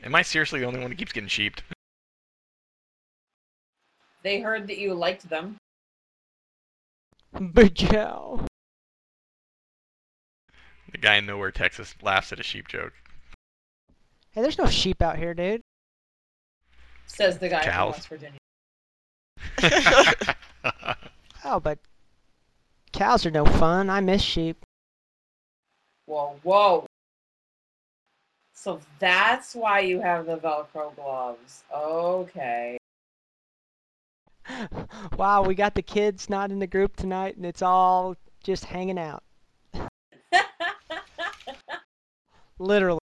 Am I seriously the only one who keeps getting sheeped? They heard that you liked them. Bajow. The guy in Nowhere, Texas laughs at a sheep joke. Hey, there's no sheep out here, dude. Says the guy from Cows. West Virginia. Oh, but cows are no fun. I miss sheep. Whoa, whoa. So that's why you have the Velcro gloves. Okay. Wow, we got the kids not in the group tonight, and it's all just hanging out. Literally.